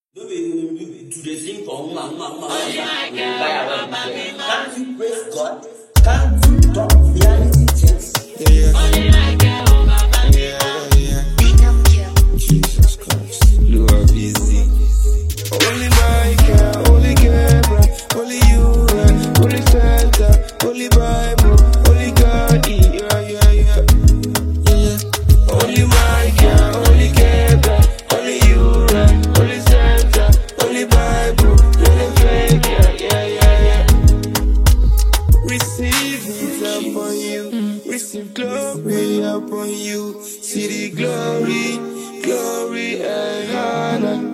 No be to the sing for Can't you praise God? Can't you talk reality things? Jesus Christ, you are busy. Only Michael, only Gabriel, only you, only Santa, only Bible, only God, yeah. Only Michael, only Gabriel, only you, only Santa, only Bible, only faith, yeah. Receive it upon you, receive glory upon you, see the glory and honor.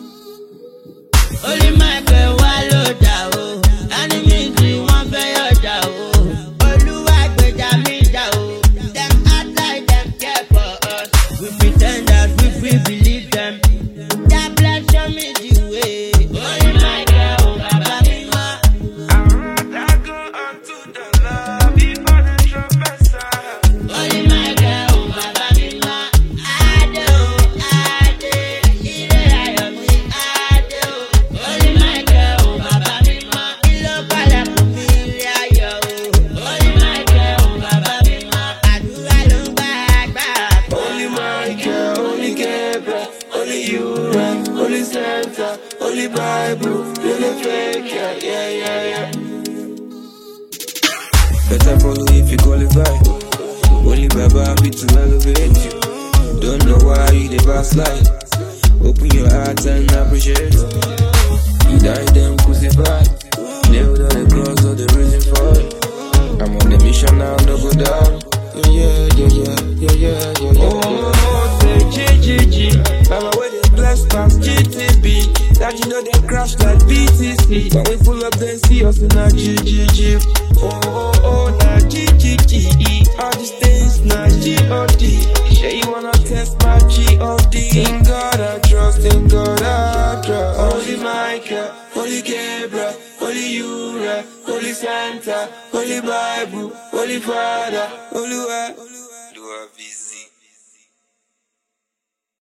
Only Michael Wallo da o, enemies we want for your da o. Oluwa gbeja mi da o, them act like them care for us. We pretend that we believe them. That bless show me the way. Only Michael, oh Baba Mima. I'd rather go unto the Lord before the trumpet sound. Only Michael, oh Baba Mima. Ade, ire ayọ̀ mi, ade o. Only Michael, oh Baba Mima. Ilo pala fún mi ire ayọ̀ o. Only Michael, oh Baba Mima. Àdúrà ló ń gba agbára kan. Only Michael, only Gabriel, only you, only Santa, only Bible, only fake, yeah. Better follow if you qualify. Only Baba happy to elevate you. Don't know why you the backslide. Open your heart and appreciate. You died them crucified. Nailed on the cross of the risen for it. I'm on the mission now, no go down. Yeah. Oh, say GGG. Mama, where they bless past GTB. That you know they crash like BTC. When we pull up, they see us in a GGG. Oh, na GGG. All these things, na G-O-D. Sure you wanna test my G-O-D. In God I trust, in God I trust. Holy Michael, Holy Gabriel, Holy Uriah, Holy Santa, Holy Bible, Holy Father, Holy